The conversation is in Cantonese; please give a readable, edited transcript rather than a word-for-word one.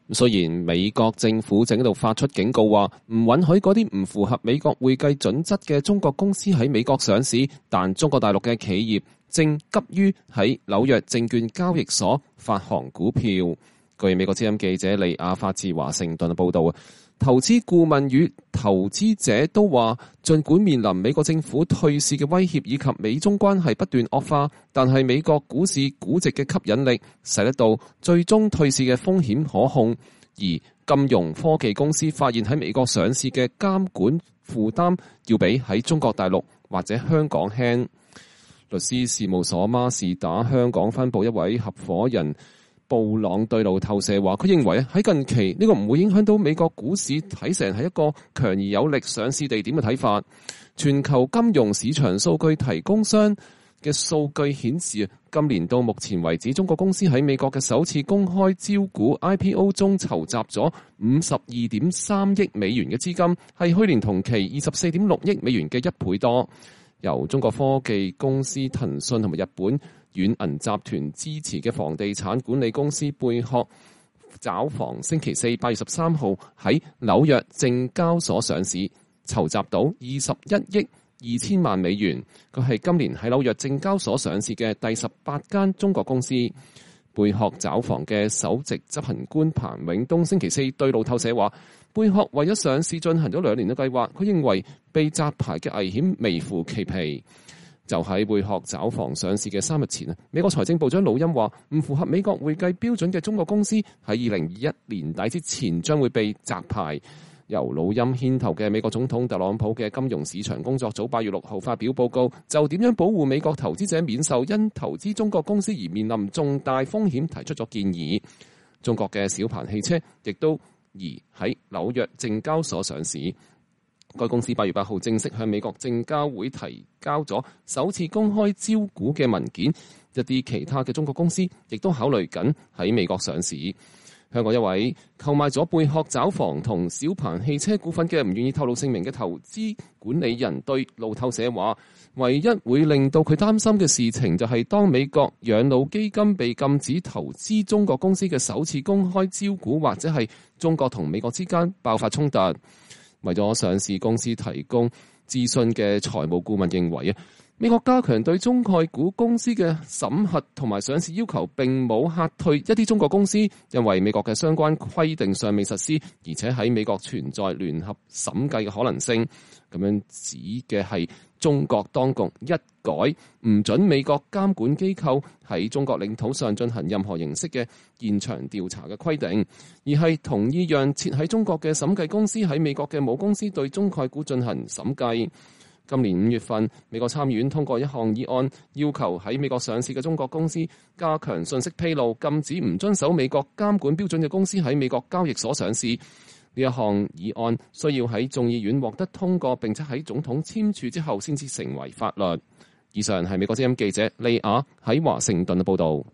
雖然美國政府正喺度發出警告話唔允許嗰啲唔符合美國會計準則嘅中國公司喺美國上市，但中國大陸嘅企業正急於喺紐約證券交易所發行股票。據美國之音記者利亞發自華盛頓嘅報導，投資顧問與投資者都話，儘管面臨美國政府退市嘅威脅以及美中關係不斷惡化，但係美國股市估值嘅吸引力使得到最終退市嘅風險可控。而金融科技公司發現喺美國上市嘅監管負擔要比喺中國大陸或者香港輕。律師事務所孖士打香港分部一位合夥人布朗對路透社話，佢認為喺近期呢個唔會影響到美國股市睇成係一個強而有力上市地點嘅睇法。全球金融市場數據提供商嘅數據顯示，今年到目前為止，中國公司喺美國嘅首次公開招股 IPO 中籌集咗52.3億美元嘅資金，係去年同期24.6億美元嘅1倍多。由中國科技公司騰訊同埋日本軟銀集團支持嘅房地產管理公司貝殼找房星期四8月13號喺紐約證交所上市，籌集到21億2千萬美元。佢係今年喺紐約證交所上市嘅第18間中國公司。貝殼找房嘅首席執行官彭永東星期四對路透社話，貝殼為咗上市進行咗2年嘅計劃，佢認為被摘牌嘅危險微乎其微。就喺貝殼找房上市嘅3日前，美國財政部長魯欽話，唔符合美國會計標準嘅中國公司喺2021年底之前將會被摘牌。由魯欽牽頭嘅美國總統特朗普嘅金融市場工作組8月6號發表報告，就點樣保護美國投資者免受因投資中國公司而面臨重大風險提出咗建議。中國嘅小鵬汽車亦都移喺紐約證交所上市。該公司8月8號正式向美國證交會提交咗首次公開招股嘅文件。一啲其他嘅中國公司亦都考慮緊喺美國上市。香港一位購買咗貝殼找房同小鵬汽車股份嘅唔願意透露姓名嘅投資管理人對路透社話，唯一會令到佢擔心嘅事情就係當美國養老基金被禁止投資中國公司嘅首次公開招股，或者係中國同美國之間爆發衝突。為咗上市公司提供諮詢嘅財務顧問認為，美國加強對中概股公司嘅審核同埋上市要求，並冇嚇退一啲中國公司，因為美國嘅相關規定尚未實施，而且喺美國存在聯合審計嘅可能性。咁樣指嘅係中國當局一改唔准美國監管機構喺中國領土上進行任何形式嘅現場調查嘅規定，而係同意讓設喺中國嘅審計公司喺美國嘅母公司對中概股進行審計。今年5月份，美國參議院通過一項議案，要求喺美國上市嘅中國公司加強信息披露，禁止唔遵守美國監管標準嘅公司喺美國交易所上市。呢一項議案需要喺眾議院獲得通過，並且喺總統簽署之後先至成為法律。以上係美國之音記者利亞喺華盛頓嘅報導。